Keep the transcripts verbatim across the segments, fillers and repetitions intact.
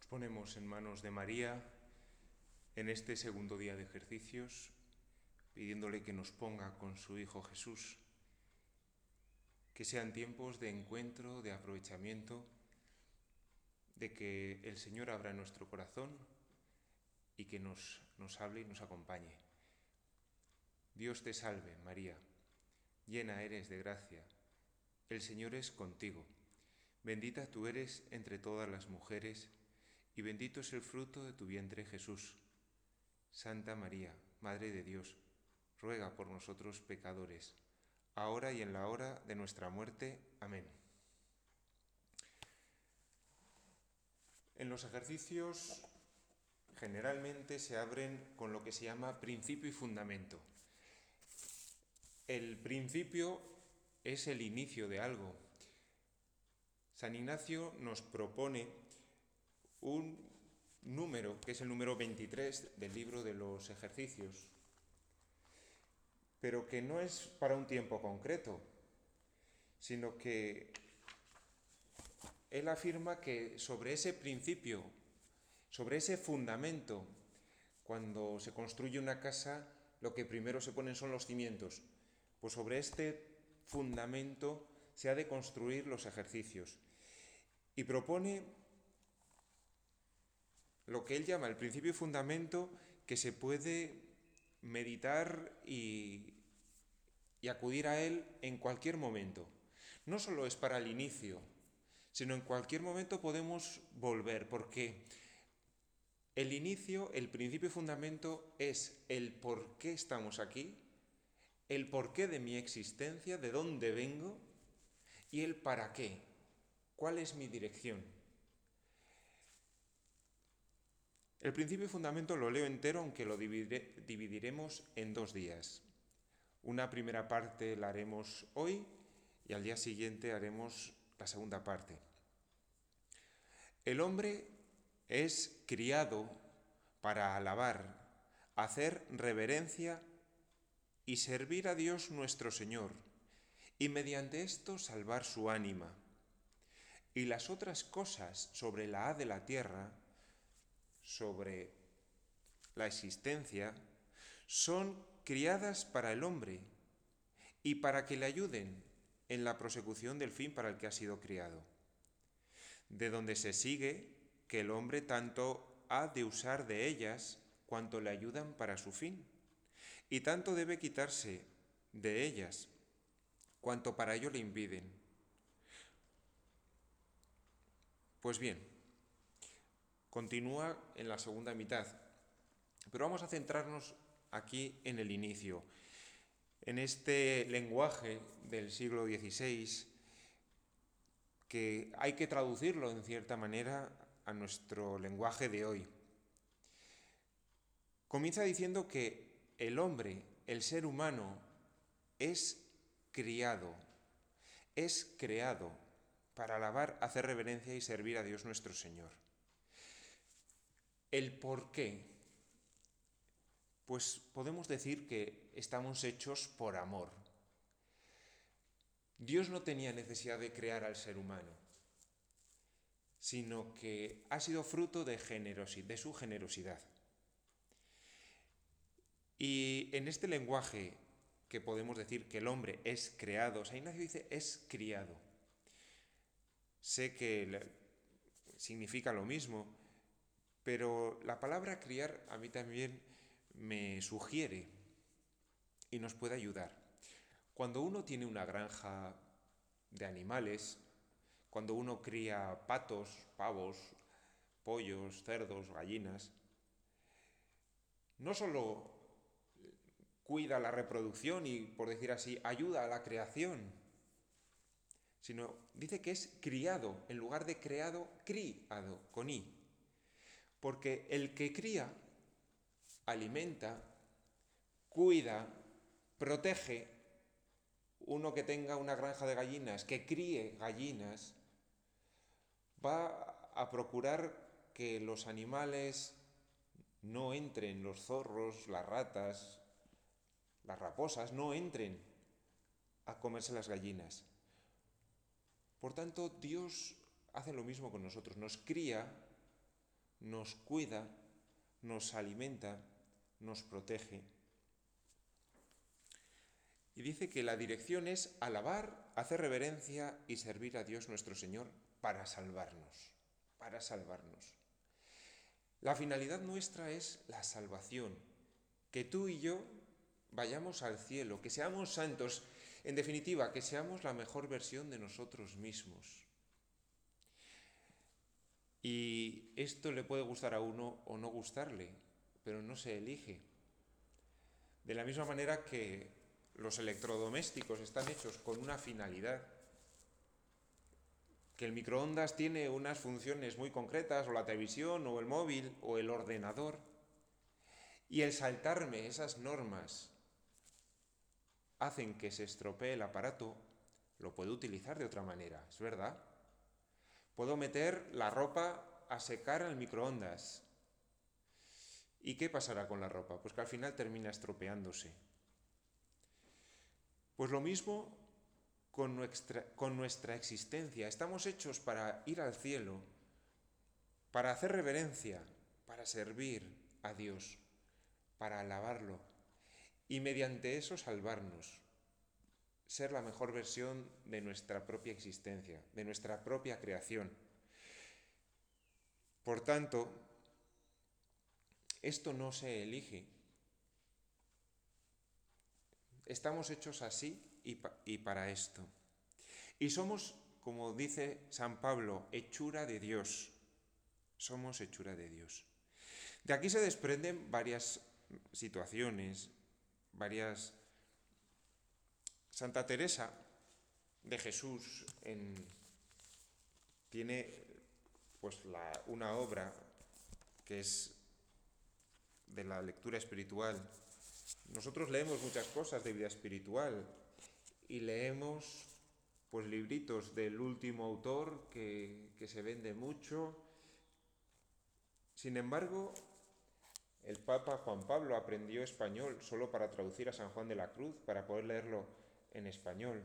ponemos en manos de María en este segundo día de ejercicios, pidiéndole que nos ponga con su Hijo Jesús, que sean tiempos de encuentro, de aprovechamiento, de que el Señor abra nuestro corazón y que nos, nos hable y nos acompañe. Dios te salve, María, llena eres de gracia, el Señor es contigo. Bendita tú eres entre todas las mujeres, y bendito es el fruto de tu vientre, Jesús. Santa María, Madre de Dios, ruega por nosotros pecadores, ahora y en la hora de nuestra muerte. Amén. En los ejercicios generalmente se abren con lo que se llama principio y fundamento. El principio es el inicio de algo. San Ignacio nos propone un número, que es el número veintitrés del libro de los ejercicios, pero que no es para un tiempo concreto, sino que él afirma que sobre ese principio, sobre ese fundamento, cuando se construye una casa, lo que primero se ponen son los cimientos. Pues sobre este fundamento se ha de construir los ejercicios. Y propone lo que él llama el principio y fundamento, que se puede meditar y, y acudir a él en cualquier momento. No solo es para el inicio, sino en cualquier momento podemos volver, porque el inicio, el principio y fundamento es el por qué estamos aquí, el porqué de mi existencia, de dónde vengo, y el para qué, cuál es mi dirección. El principio y fundamento lo leo entero, aunque lo dividiré, dividiremos en dos días. Una primera parte la haremos hoy y al día siguiente haremos la segunda parte. El hombre es criado para alabar, hacer reverencia y servir a Dios nuestro Señor, y mediante esto salvar su ánima. Y las otras cosas sobre la haz de la tierra, sobre la existencia, son criadas para el hombre y para que le ayuden en la prosecución del fin para el que ha sido criado. De donde se sigue que el hombre tanto ha de usar de ellas cuanto le ayudan para su fin, y tanto debe quitarse de ellas cuanto para ello le impiden. Pues bien, continúa en la segunda mitad, pero vamos a centrarnos aquí en el inicio, en este lenguaje del siglo dieciséis, que hay que traducirlo en cierta manera a nuestro lenguaje de hoy. Comienza diciendo que el hombre, el ser humano, es criado, es creado para alabar, hacer reverencia y servir a Dios nuestro Señor. ¿El por qué? Pues podemos decir que estamos hechos por amor. Dios no tenía necesidad de crear al ser humano, sino que ha sido fruto de, generosidad, de su generosidad. Y en este lenguaje que podemos decir que el hombre es creado, San Ignacio dice es criado. Sé que significa lo mismo, pero la palabra criar a mí también me sugiere y nos puede ayudar. Cuando uno tiene una granja de animales, cuando uno cría patos, pavos, pollos, cerdos, gallinas, no solo cuida la reproducción y, por decir así, ayuda a la creación, sino dice que es criado, en lugar de creado, criado, con i. Porque el que cría, alimenta, cuida, protege. Uno que tenga una granja de gallinas, que críe gallinas, va a procurar que los animales no entren, los zorros, las ratas, las raposas, no entren a comerse las gallinas. Por tanto, Dios hace lo mismo con nosotros, nos cría nos cuida, nos alimenta, nos protege. Y dice que la dirección es alabar, hacer reverencia y servir a Dios nuestro Señor para salvarnos, para salvarnos. La finalidad nuestra es la salvación, que tú y yo vayamos al cielo, que seamos santos, en definitiva, que seamos la mejor versión de nosotros mismos. Y esto le puede gustar a uno o no gustarle, pero no se elige. De la misma manera que los electrodomésticos están hechos con una finalidad, que el microondas tiene unas funciones muy concretas, o la televisión, o el móvil, o el ordenador, y el saltarme esas normas hacen que se estropee el aparato, lo puedo utilizar de otra manera, ¿es verdad? Puedo meter la ropa a secar al microondas. ¿Y qué pasará con la ropa? Pues que al final termina estropeándose. Pues lo mismo con nuestra, con nuestra existencia. Estamos hechos para ir al cielo, para hacer reverencia, para servir a Dios, para alabarlo y mediante eso salvarnos, ser la mejor versión de nuestra propia existencia, de nuestra propia creación. Por tanto, esto no se elige. Estamos hechos así y, pa- y para esto. Y somos, como dice San Pablo, hechura de Dios. Somos hechura de Dios. De aquí se desprenden varias situaciones, varias... Santa Teresa de Jesús en... tiene pues la, una obra que es de la lectura espiritual. Nosotros leemos muchas cosas de vida espiritual y leemos pues libritos del último autor que, que se vende mucho. Sin embargo, el Papa Juan Pablo aprendió español solo para traducir a San Juan de la Cruz, para poder leerlo en español.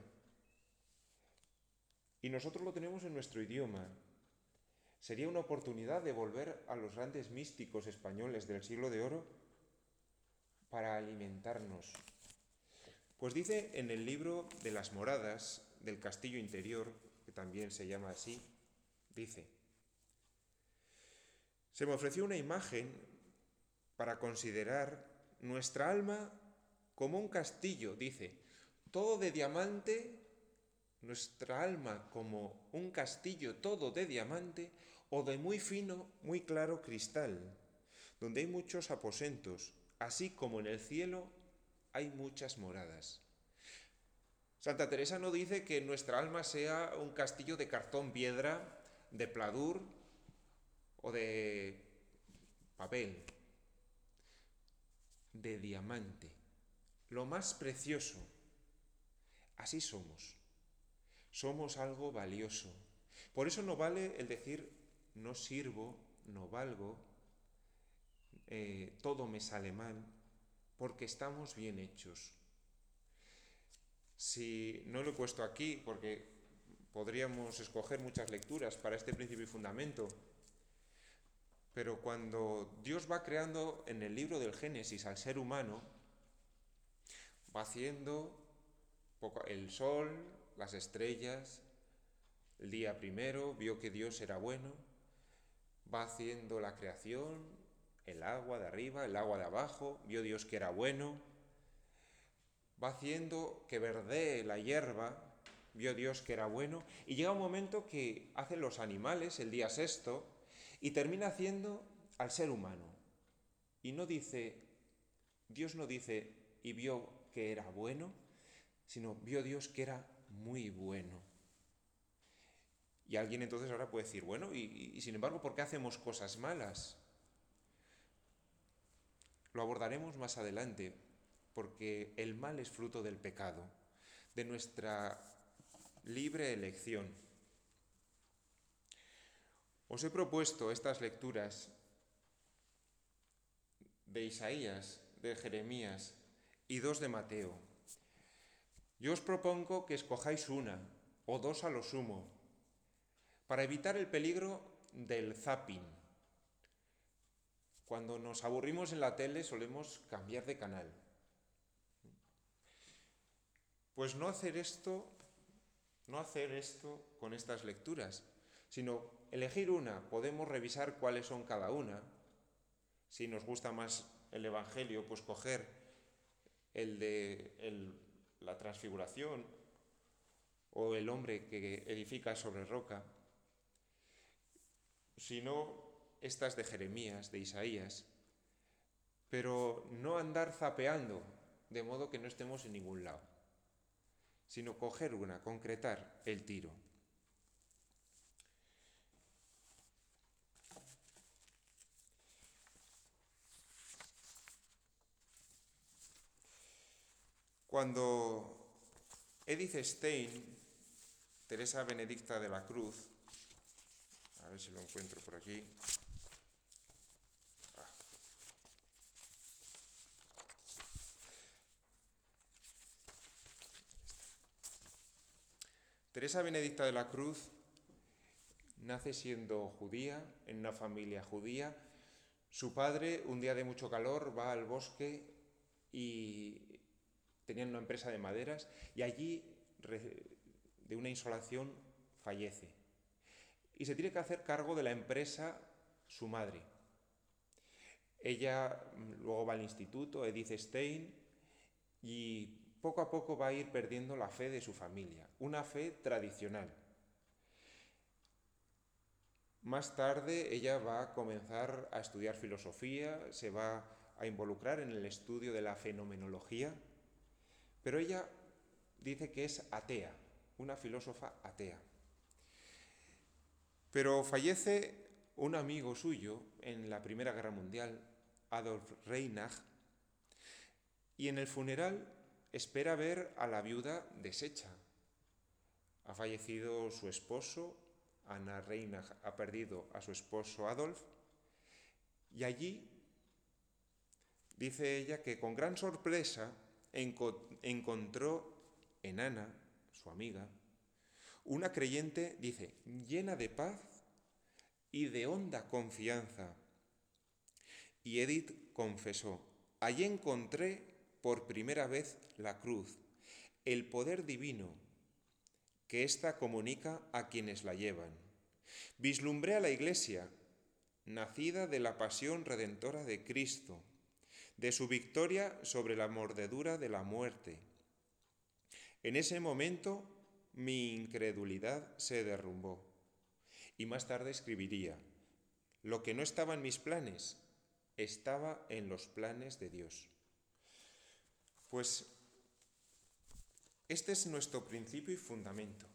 Y nosotros lo tenemos en nuestro idioma. Sería una oportunidad de volver a los grandes místicos españoles del siglo de oro para alimentarnos. Pues dice en el libro de las moradas del castillo interior, que también se llama así, dice: se me ofreció una imagen para considerar nuestra alma como un castillo, dice, todo de diamante, nuestra alma como un castillo todo de diamante o de muy fino, muy claro cristal, donde hay muchos aposentos, así como en el cielo hay muchas moradas. Santa Teresa no dice que nuestra alma sea un castillo de cartón piedra, de pladur o de papel, de diamante, lo más precioso. Así somos. Somos algo valioso. Por eso no vale el decir no sirvo, no valgo, eh, todo me sale mal, porque estamos bien hechos. Si no lo he puesto aquí, porque podríamos escoger muchas lecturas para este principio y fundamento, pero cuando Dios va creando en el libro del Génesis al ser humano, va haciendo el sol, las estrellas, el día primero, vio que Dios era bueno, va haciendo la creación, el agua de arriba, el agua de abajo, vio Dios que era bueno, va haciendo que verdee la hierba, vio Dios que era bueno, y llega un momento que hacen los animales el día sexto y termina haciendo al ser humano. Y no dice, Dios no dice, y vio que era bueno, sino vio Dios que era muy bueno. Y alguien entonces ahora puede decir, bueno, y, y, y sin embargo, ¿por qué hacemos cosas malas? Lo abordaremos más adelante, porque el mal es fruto del pecado, de nuestra libre elección. Os he propuesto estas lecturas de Isaías, de Jeremías y dos de Mateo. Yo os propongo que escojáis una o dos a lo sumo, para evitar el peligro del zapping, Cuando nos aburrimos en la tele solemos cambiar de canal. Pues no hacer esto, no hacer esto con estas lecturas, sino elegir una. Podemos revisar cuáles son cada una. Si nos gusta más el Evangelio, pues coger el de el, la transfiguración o el hombre que edifica sobre roca. Si no, estas de Jeremías, de Isaías, pero no andar zapeando, de modo que no estemos en ningún lado, sino coger una, concretar el tiro. Cuando Edith Stein, Teresa Benedicta de la Cruz, a ver si lo encuentro por aquí. Ah. Teresa Benedicta de la Cruz nace siendo judía, en una familia judía. Su padre, un día de mucho calor, va al bosque y tenían una empresa de maderas y allí, de una insolación, fallece. Y se tiene que hacer cargo de la empresa su madre. Ella luego va al instituto, Edith Stein, y poco a poco va a ir perdiendo la fe de su familia, una fe tradicional. Más tarde ella va a comenzar a estudiar filosofía, se va a involucrar en el estudio de la fenomenología, pero ella dice que es atea, una filósofa atea. Pero fallece un amigo suyo en la Primera Guerra Mundial, Adolf Reinach, y en el funeral espera ver a la viuda deshecha. Ha fallecido su esposo, Anna Reinach ha perdido a su esposo Adolf, y allí dice ella que con gran sorpresa encontró en Ana, su amiga, una creyente, dice, llena de paz y de honda confianza. Y Edith confesó, allí encontré por primera vez la cruz, el poder divino que ésta comunica a quienes la llevan. Vislumbré a la Iglesia, nacida de la pasión redentora de Cristo, de su victoria sobre la mordedura de la muerte. En ese momento mi incredulidad se derrumbó. Y más tarde escribiría, lo que no estaba en mis planes, estaba en los planes de Dios. Pues este es nuestro principio y fundamento.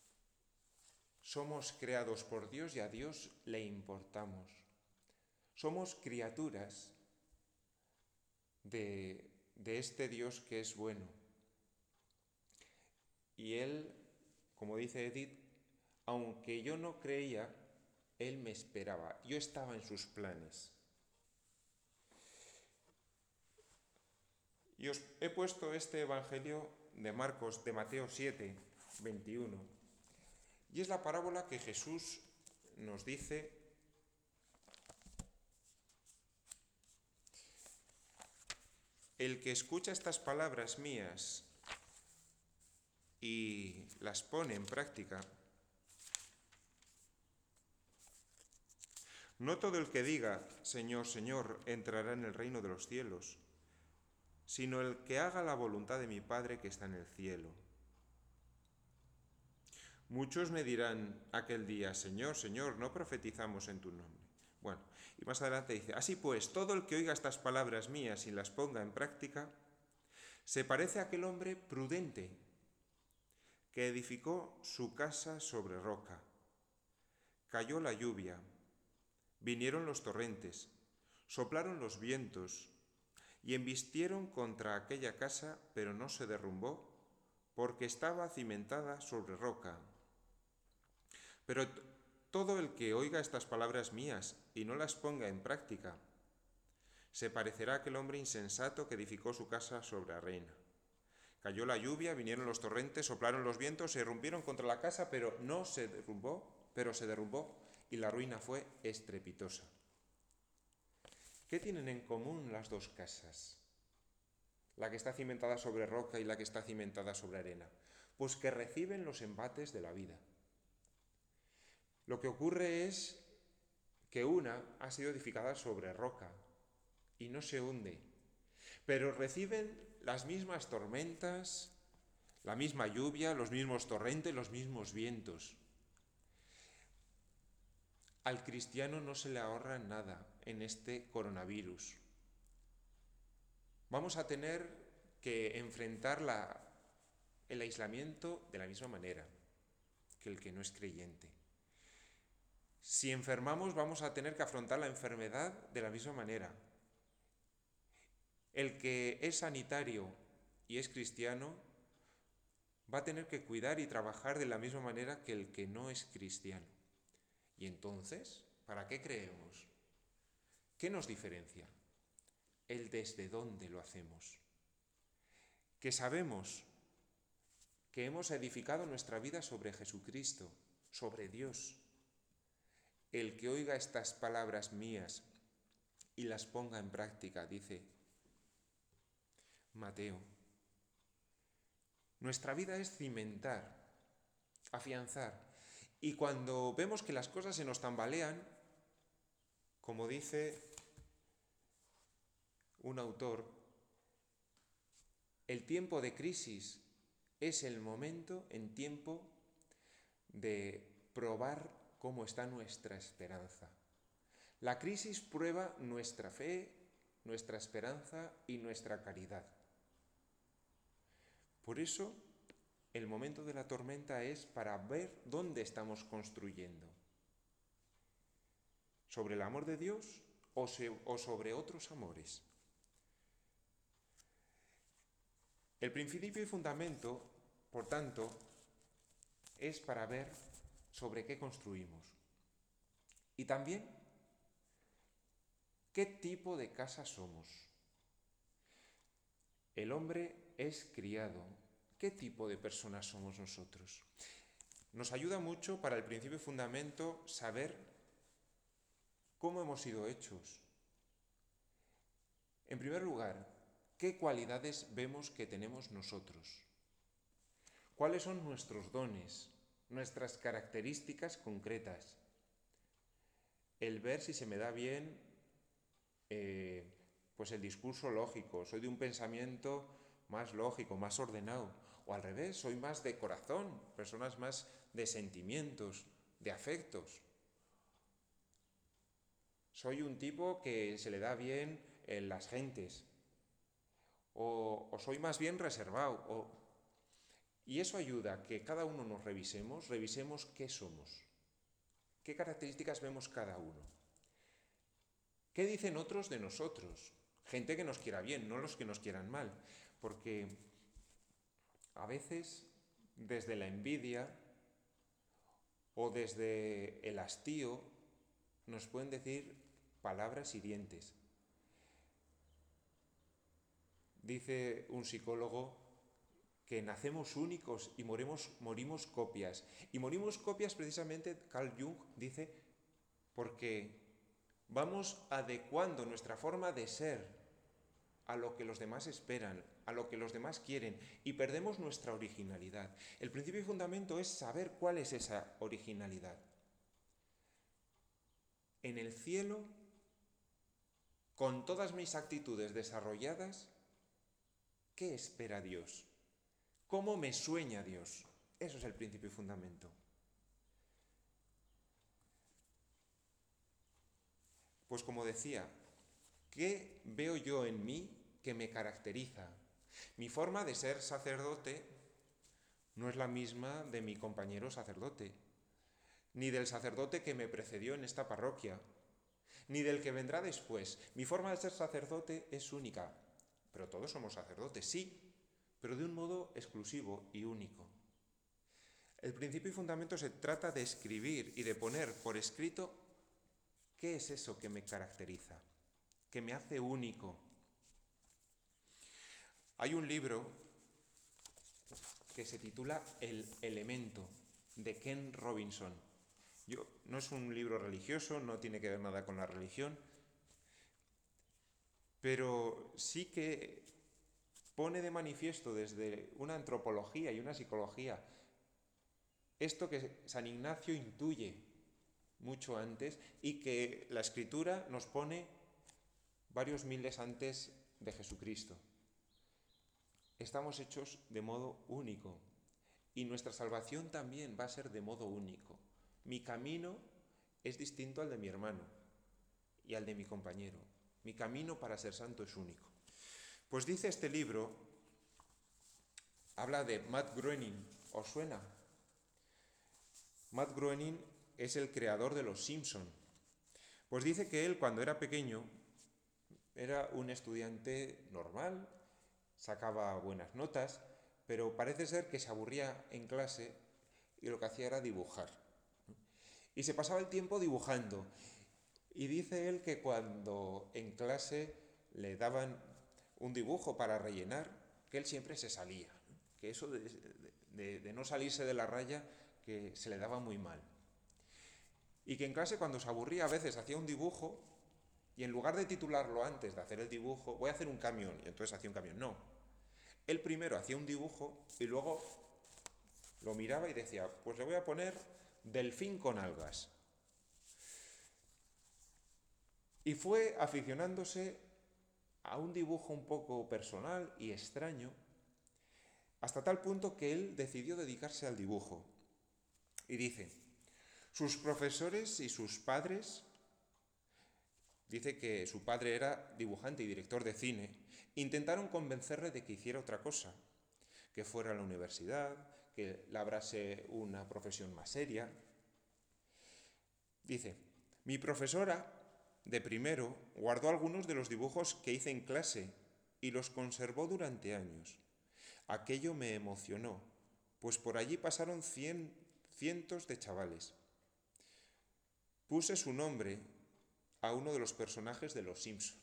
Somos creados por Dios y a Dios le importamos. Somos criaturas de, de este Dios que es bueno. Y Él, como dice Edith, aunque yo no creía, Él me esperaba. Yo estaba en sus planes. Y os he puesto este Evangelio de Marcos, de Mateo siete, veintiuno. Y es la parábola que Jesús nos dice el que escucha estas palabras mías y las pone en práctica, no todo el que diga, Señor, Señor, entrará en el reino de los cielos, sino el que haga la voluntad de mi Padre que está en el cielo. Muchos me dirán aquel día, Señor, Señor, ¿no profetizamos en tu nombre? Bueno, y más adelante dice, así pues, todo el que oiga estas palabras mías y las ponga en práctica, se parece a aquel hombre prudente que edificó su casa sobre roca. Cayó la lluvia, vinieron los torrentes, soplaron los vientos y embistieron contra aquella casa, pero no se derrumbó, porque estaba cimentada sobre roca. Pero todo el que oiga estas palabras mías y no las ponga en práctica, se parecerá a aquel hombre insensato que edificó su casa sobre arena. Cayó la lluvia, vinieron los torrentes, soplaron los vientos, se irrumpieron contra la casa, pero no se derrumbó, pero se derrumbó, y la ruina fue estrepitosa. ¿Qué tienen en común las dos casas? La que está cimentada sobre roca y la que está cimentada sobre arena. Pues que reciben los embates de la vida. Lo que ocurre es que una ha sido edificada sobre roca y no se hunde, pero reciben las mismas tormentas, la misma lluvia, los mismos torrentes, los mismos vientos. Al cristiano no se le ahorra nada en este coronavirus. Vamos a tener que enfrentar la, el aislamiento de la misma manera que el que no es creyente. Si enfermamos, vamos a tener que afrontar la enfermedad de la misma manera. El que es sanitario y es cristiano va a tener que cuidar y trabajar de la misma manera que el que no es cristiano. Y entonces, ¿para qué creemos? ¿Qué nos diferencia? El desde dónde lo hacemos. Que sabemos que hemos edificado nuestra vida sobre Jesucristo, sobre Dios. El que oiga estas palabras mías y las ponga en práctica, dice Mateo. Nuestra vida es cimentar, afianzar. Y cuando vemos que las cosas se nos tambalean, como dice un autor, el tiempo de crisis es el momento en tiempo de probar cómo está nuestra esperanza. La crisis prueba nuestra fe, nuestra esperanza y nuestra caridad. Por eso, el momento de la tormenta es para ver dónde estamos construyendo. ¿Sobre el amor de Dios o, se, o sobre otros amores? El principio y fundamento, por tanto, es para ver sobre qué construimos. Y también, ¿qué tipo de casa somos? El hombre es criado. ¿Qué tipo de personas somos nosotros? Nos ayuda mucho para el principio y fundamento saber cómo hemos sido hechos. En primer lugar, ¿qué cualidades vemos que tenemos nosotros? ¿Cuáles son nuestros dones, nuestras características concretas? El ver si se me da bien eh, pues el discurso lógico, soy de un pensamiento más lógico, más ordenado, o al revés, soy más de corazón, personas más de sentimientos, de afectos. Soy un tipo que se le da bien en las gentes, o, o soy más bien reservado, o... y eso ayuda a que cada uno nos revisemos, revisemos qué somos, qué características vemos cada uno, qué dicen otros de nosotros, gente que nos quiera bien, no los que nos quieran mal, porque a veces desde la envidia o desde el hastío nos pueden decir palabras hirientes. Dice un psicólogo que nacemos únicos y morimos, morimos copias. Y morimos copias precisamente, Carl Jung dice, porque vamos adecuando nuestra forma de ser a lo que los demás esperan, a lo que los demás quieren, y perdemos nuestra originalidad. El principio y fundamento es saber cuál es esa originalidad. En el cielo, con todas mis actitudes desarrolladas, ¿qué espera Dios? ¿Cómo me sueña Dios? Eso es el principio y fundamento. Pues como decía, ¿qué veo yo en mí que me caracteriza? Mi forma de ser sacerdote no es la misma de mi compañero sacerdote, ni del sacerdote que me precedió en esta parroquia, ni del que vendrá después. Mi forma de ser sacerdote es única, pero todos somos sacerdotes, sí, pero de un modo exclusivo y único. El principio y fundamento se trata de escribir y de poner por escrito qué es eso que me caracteriza, que me hace único. Hay un libro que se titula El elemento, de Ken Robinson. Yo, no es un libro religioso, no tiene que ver nada con la religión, pero sí que pone de manifiesto desde una antropología y una psicología esto que San Ignacio intuye mucho antes y que la Escritura nos pone varios miles antes de Jesucristo. Estamos hechos de modo único y nuestra salvación también va a ser de modo único. Mi camino es distinto al de mi hermano y al de mi compañero. Mi camino para ser santo es único. Pues dice este libro, habla de Matt Groening. ¿Os suena? Matt Groening es el creador de Los Simpson. Pues dice que él, cuando era pequeño, era un estudiante normal, sacaba buenas notas, pero parece ser que se aburría en clase y lo que hacía era dibujar. Y se pasaba el tiempo dibujando. Y dice él que cuando en clase le daban un dibujo para rellenar, que él siempre se salía, que eso de, de, de no salirse de la raya, que se le daba muy mal. Y que en clase cuando se aburría a veces hacía un dibujo y en lugar de titularlo antes de hacer el dibujo, voy a hacer un camión, y entonces hacía un camión. No. Él primero hacía un dibujo y luego lo miraba y decía, pues le voy a poner delfín con algas. Y fue aficionándose a un dibujo un poco personal y extraño, hasta tal punto que él decidió dedicarse al dibujo. Y dice, sus profesores y sus padres, dice que su padre era dibujante y director de cine, intentaron convencerle de que hiciera otra cosa, que fuera a la universidad, que labrase una profesión más seria. Dice, mi profesora de primero guardó algunos de los dibujos que hice en clase y los conservó durante años. Aquello me emocionó, pues por allí pasaron cien, cientos de chavales. Puse su nombre a uno de los personajes de Los Simpson.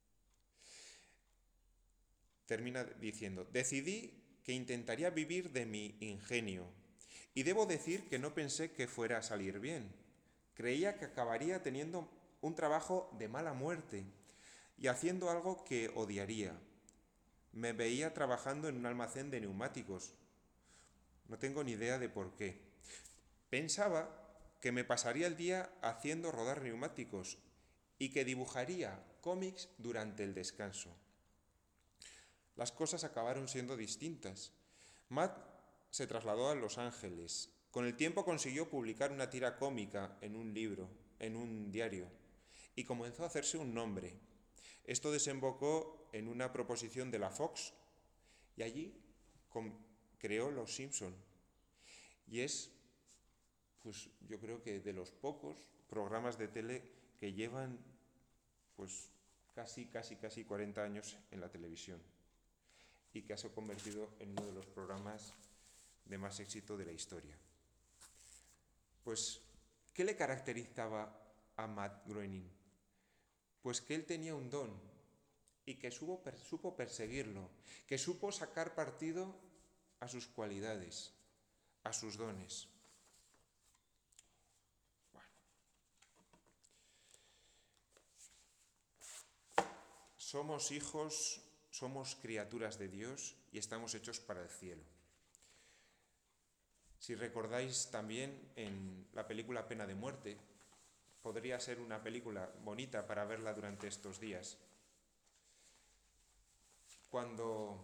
Termina diciendo, decidí que intentaría vivir de mi ingenio y debo decir que no pensé que fuera a salir bien. Creía que acabaría teniendo un trabajo de mala muerte y haciendo algo que odiaría. Me veía trabajando en un almacén de neumáticos. No tengo ni idea de por qué. Pensaba que me pasaría el día haciendo rodar neumáticos y que dibujaría cómics durante el descanso. Las cosas acabaron siendo distintas. Matt se trasladó a Los Ángeles. Con el tiempo consiguió publicar una tira cómica en un libro, en un diario, y comenzó a hacerse un nombre. Esto desembocó en una proposición de la Fox y allí creó Los Simpson. Y es, pues yo creo que de los pocos programas de tele que llevan pues casi, casi, casi cuarenta años en la televisión y que se ha convertido en uno de los programas de más éxito de la historia. Pues, ¿qué le caracterizaba a Matt Groening? Pues que él tenía un don y que supo, supo perseguirlo, que supo sacar partido a sus cualidades, a sus dones. Bueno. Somos hijos, somos criaturas de Dios y estamos hechos para el cielo. Si recordáis también en la película Pena de Muerte, podría ser una película bonita para verla durante estos días. Cuando,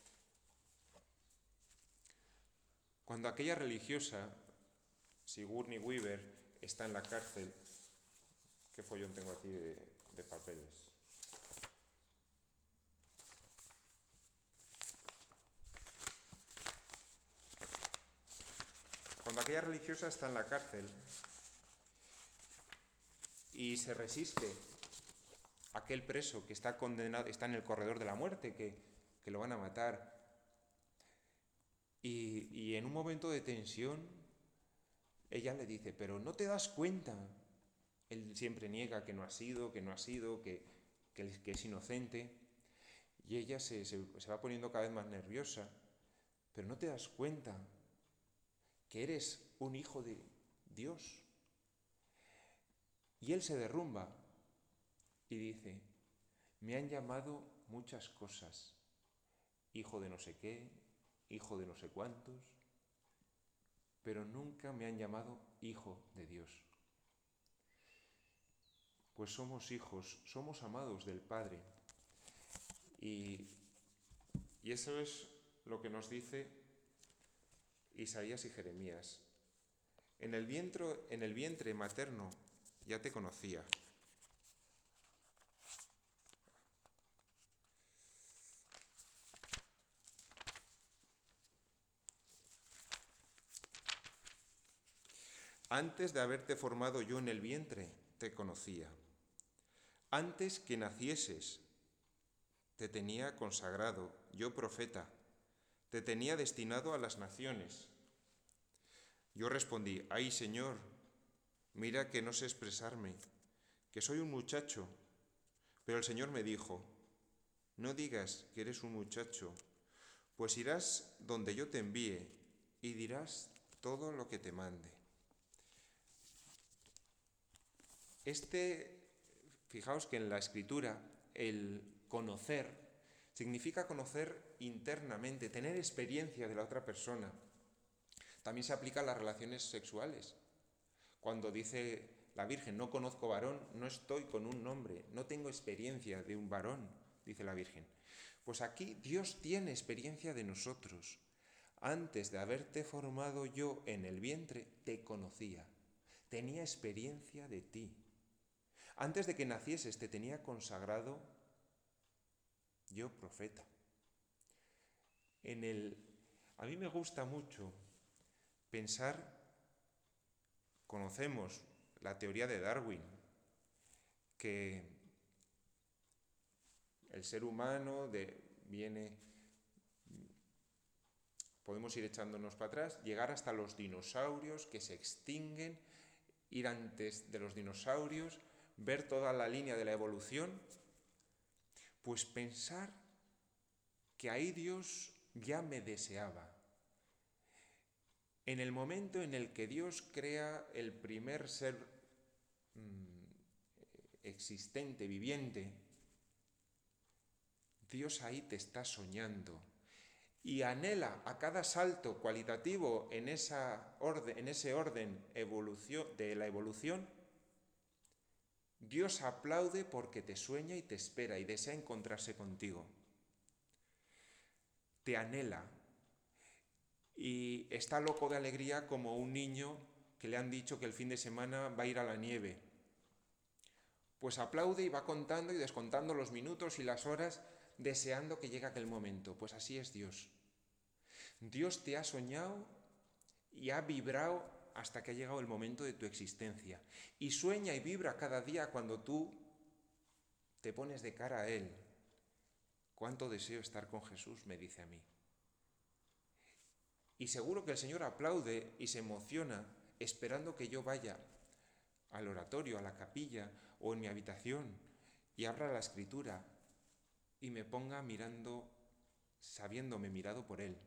cuando aquella religiosa, Sigourney Weaver, está en la cárcel, ¿qué follón tengo aquí de, de papeles? Cuando aquella religiosa está en la cárcel y se resiste a aquel preso que está condenado, está en el corredor de la muerte, que, que lo van a matar, y, y en un momento de tensión, ella le dice, pero ¿no te das cuenta? Él siempre niega que no ha sido, que no ha sido, que, que, que es inocente, y ella se, se, se va poniendo cada vez más nerviosa, pero ¿no te das cuenta que eres un hijo de Dios? Y él se derrumba y dice, Me han llamado muchas cosas, hijo de no sé qué, hijo de no sé cuántos, pero nunca me han llamado hijo de Dios. Pues somos hijos, somos amados del Padre. Y, y eso es lo que nos dice Isaías y Jeremías. En el vientre, en el vientre materno ya te conocía. Antes de haberte formado yo en el vientre, te conocía. Antes que nacieses, te tenía consagrado, yo profeta, te tenía destinado a las naciones. Yo respondí, ay Señor, mira que no sé expresarme, que soy un muchacho. Pero el Señor me dijo, no digas que eres un muchacho, pues irás donde yo te envíe y dirás todo lo que te mande. Este, fijaos que en la Escritura el conocer significa conocer internamente, tener experiencia de la otra persona. También se aplica a las relaciones sexuales. Cuando dice la Virgen, no conozco varón, no estoy con un hombre, no tengo experiencia de un varón, dice la Virgen. Pues aquí Dios tiene experiencia de nosotros. Antes de haberte formado yo en el vientre, te conocía, tenía experiencia de ti. Antes de que nacieses te tenía consagrado yo profeta. En el, a mí me gusta mucho pensar, conocemos la teoría de Darwin, que el ser humano de, viene, podemos ir echándonos para atrás, llegar hasta los dinosaurios que se extinguen, ir antes de los dinosaurios, ver toda la línea de la evolución, pues pensar que ahí Dios ya me deseaba. En el momento en el que Dios crea el primer ser mmm, existente, viviente, Dios ahí te está soñando y anhela a cada salto cualitativo en, esa orden, en ese orden evolución, de la evolución. Dios aplaude porque te sueña y te espera y desea encontrarse contigo. Te anhela y está loco de alegría como un niño que le han dicho que el fin de semana va a ir a la nieve. Pues aplaude y va contando y descontando los minutos y las horas deseando que llegue aquel momento. Pues así es Dios. Dios te ha soñado y ha vibrado hasta que ha llegado el momento de tu existencia. Y sueña y vibra cada día cuando tú te pones de cara a Él. ¿Cuánto deseo estar con Jesús?, me dice a mí. Y seguro que el Señor aplaude y se emociona esperando que yo vaya al oratorio, a la capilla o en mi habitación y abra la Escritura y me ponga mirando, sabiéndome mirado por Él.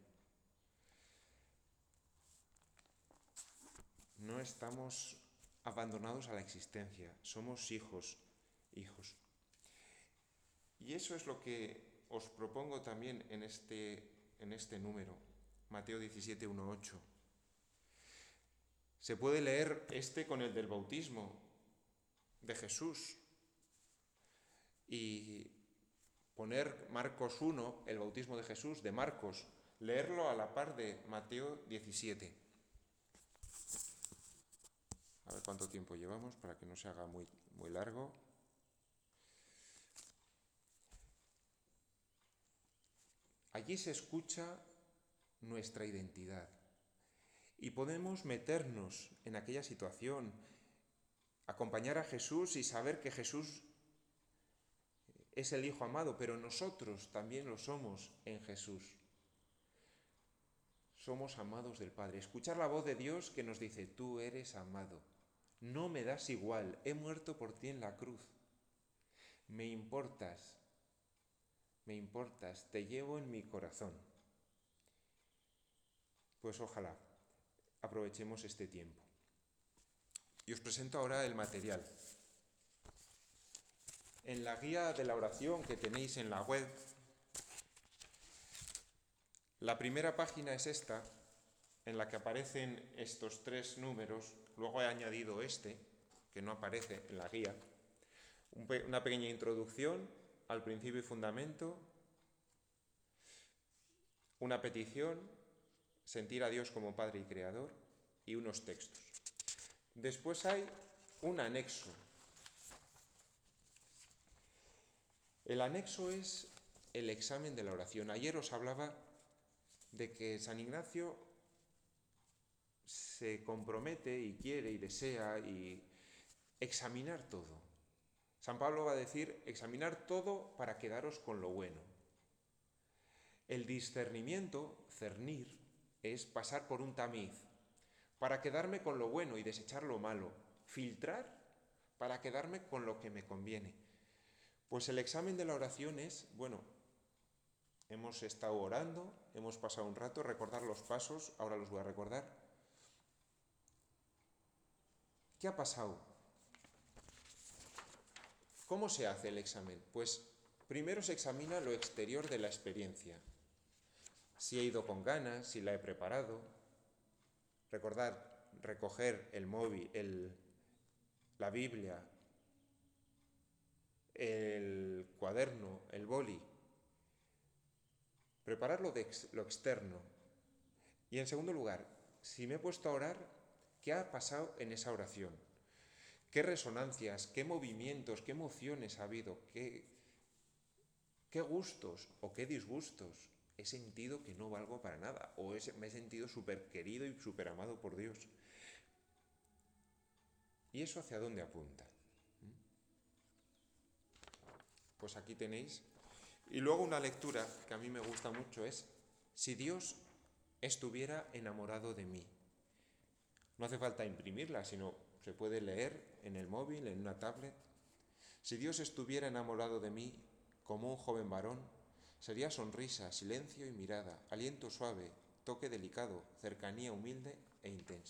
No estamos abandonados a la existencia, somos hijos, hijos. Y eso es lo que os propongo también en este, en este número, Mateo diecisiete, uno, ocho. Se puede leer este con el del bautismo de Jesús y poner Marcos uno, el bautismo de Jesús, de Marcos, leerlo a la par de Mateo diecisiete. A ver cuánto tiempo llevamos para que no se haga muy, muy largo. Allí se escucha nuestra identidad y podemos meternos en aquella situación, acompañar a Jesús y saber que Jesús es el Hijo amado, pero nosotros también lo somos en Jesús. Somos amados del Padre. Escuchar la voz de Dios que nos dice, tú eres amado. No me das igual, he muerto por ti en la cruz. Me importas, me importas, te llevo en mi corazón. Pues ojalá aprovechemos este tiempo. Y os presento ahora el material. En la guía de la oración que tenéis en la web, la primera página es esta, en la que aparecen estos tres números. Luego he añadido este, que no aparece en la guía. Un pe- una pequeña introducción al principio y fundamento, una petición, sentir a Dios como Padre y Creador, y unos textos. Después hay un anexo. El anexo es el examen de la oración. Ayer os hablaba de que San Ignacio se compromete y quiere y desea y examinar todo. San Pablo va a decir, examinar todo para quedaros con lo bueno. El discernimiento, cernir, es pasar por un tamiz, para quedarme con lo bueno y desechar lo malo. Filtrar para quedarme con lo que me conviene. Pues el examen de la oración es, bueno, hemos estado orando, hemos pasado un rato, recordar los pasos, ahora los voy a recordar. ¿Qué ha pasado? ¿Cómo se hace el examen? Pues primero se examina lo exterior de la experiencia. Si he ido con ganas, si la he preparado. Recordar, recoger el móvil, el, la Biblia, el cuaderno, el boli. Preparar lo, de ex, lo externo. Y en segundo lugar, si me he puesto a orar, ¿qué ha pasado en esa oración? ¿Qué resonancias, qué movimientos, qué emociones ha habido? ¿Qué, qué gustos o qué disgustos he sentido que no valgo para nada? ¿O he, me he sentido súper querido y súper amado por Dios? ¿Y eso hacia dónde apunta? Pues aquí tenéis. Y luego una lectura que a mí me gusta mucho es, si Dios estuviera enamorado de mí. No hace falta imprimirla, sino se puede leer en el móvil, en una tablet. Si Dios estuviera enamorado de mí, como un joven varón, sería sonrisa, silencio y mirada, aliento suave, toque delicado, cercanía humilde e intensa.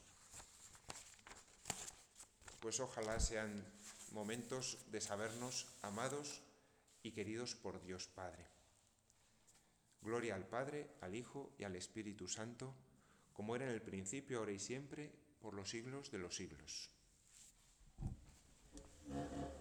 Pues ojalá sean momentos de sabernos amados y queridos por Dios Padre. Gloria al Padre, al Hijo y al Espíritu Santo, como era en el principio, ahora y siempre, por los siglos de los siglos.